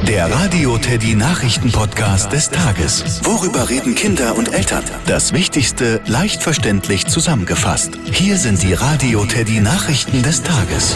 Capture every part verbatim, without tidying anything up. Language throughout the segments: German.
Der Radio Teddy Nachrichten-Podcast des Tages. Worüber reden Kinder und Eltern? Das Wichtigste leicht verständlich zusammengefasst. Hier sind die Radio Teddy Nachrichten des Tages.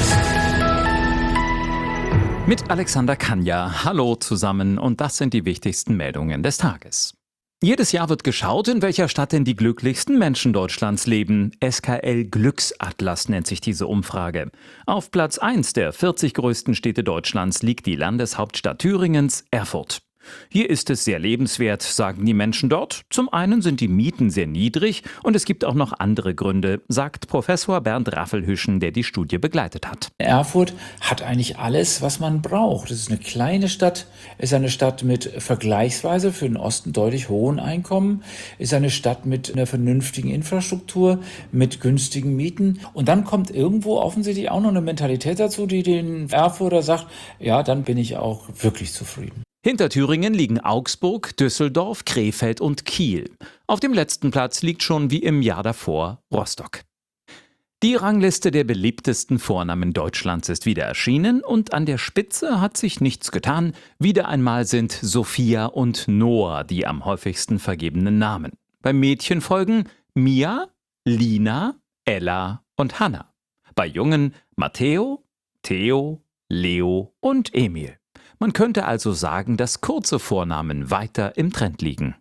Mit Alexander Kanja. Hallo zusammen und das sind die wichtigsten Meldungen des Tages. Jedes Jahr wird geschaut, in welcher Stadt denn die glücklichsten Menschen Deutschlands leben. S K L Glücksatlas nennt sich diese Umfrage. Auf Platz eins der vierzig größten Städte Deutschlands liegt die Landeshauptstadt Thüringens, Erfurt. Hier ist es sehr lebenswert, sagen die Menschen dort. Zum einen sind die Mieten sehr niedrig und es gibt auch noch andere Gründe, sagt Professor Bernd Raffelhüschen, der die Studie begleitet hat. Erfurt hat eigentlich alles, was man braucht. Es ist eine kleine Stadt, ist eine Stadt mit vergleichsweise für den Osten deutlich hohen Einkommen, ist eine Stadt mit einer vernünftigen Infrastruktur, mit günstigen Mieten. Und dann kommt irgendwo offensichtlich auch noch eine Mentalität dazu, die den Erfurter sagt, ja, dann bin ich auch wirklich zufrieden. Hinter Thüringen liegen Augsburg, Düsseldorf, Krefeld und Kiel. Auf dem letzten Platz liegt schon wie im Jahr davor Rostock. Die Rangliste der beliebtesten Vornamen Deutschlands ist wieder erschienen und an der Spitze hat sich nichts getan. Wieder einmal sind Sophia und Noah die am häufigsten vergebenen Namen. Beim Mädchen folgen Mia, Lina, Ella und Hanna. Bei Jungen Matteo, Theo, Leo und Emil. Man könnte also sagen, dass kurze Vornamen weiter im Trend liegen.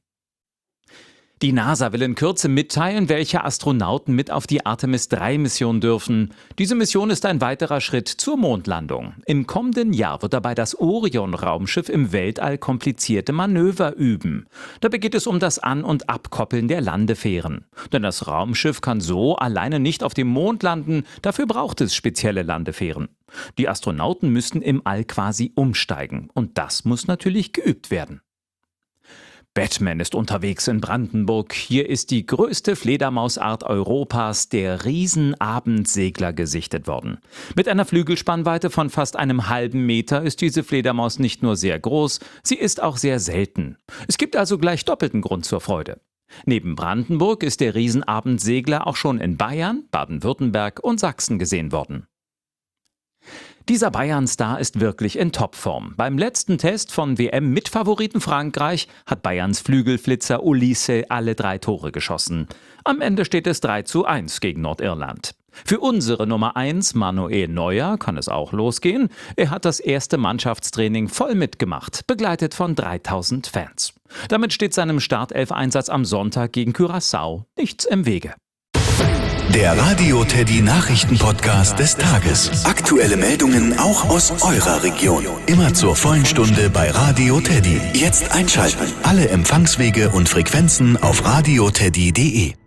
Die NASA will in Kürze mitteilen, welche Astronauten mit auf die Artemis drei Mission dürfen. Diese Mission ist ein weiterer Schritt zur Mondlandung. Im kommenden Jahr wird dabei das Orion-Raumschiff im Weltall komplizierte Manöver üben. Dabei geht es um das An- und Abkoppeln der Landefähren. Denn das Raumschiff kann so alleine nicht auf dem Mond landen, dafür braucht es spezielle Landefähren. Die Astronauten müssen im All quasi umsteigen und das muss natürlich geübt werden. Batman ist unterwegs in Brandenburg. Hier ist die größte Fledermausart Europas, der Riesenabendsegler, gesichtet worden. Mit einer Flügelspannweite von fast einem halben Meter ist diese Fledermaus nicht nur sehr groß, sie ist auch sehr selten. Es gibt also gleich doppelten Grund zur Freude. Neben Brandenburg ist der Riesenabendsegler auch schon in Bayern, Baden-Württemberg und Sachsen gesehen worden. Dieser Bayern-Star ist wirklich in Topform. Beim letzten Test von W M-Mitfavoriten Frankreich hat Bayerns Flügelflitzer Olise alle drei Tore geschossen. Am Ende steht es drei zu eins gegen Nordirland. Für unsere Nummer eins, Manuel Neuer, kann es auch losgehen. Er hat das erste Mannschaftstraining voll mitgemacht, begleitet von dreitausend Fans. Damit steht seinem Startelf-Einsatz am Sonntag gegen Curaçao nichts im Wege. Der Radio Teddy Nachrichten-Podcast des Tages. Aktuelle Meldungen auch aus eurer Region. Immer zur vollen Stunde bei Radio Teddy. Jetzt einschalten. Alle Empfangswege und Frequenzen auf radioteddy punkt de.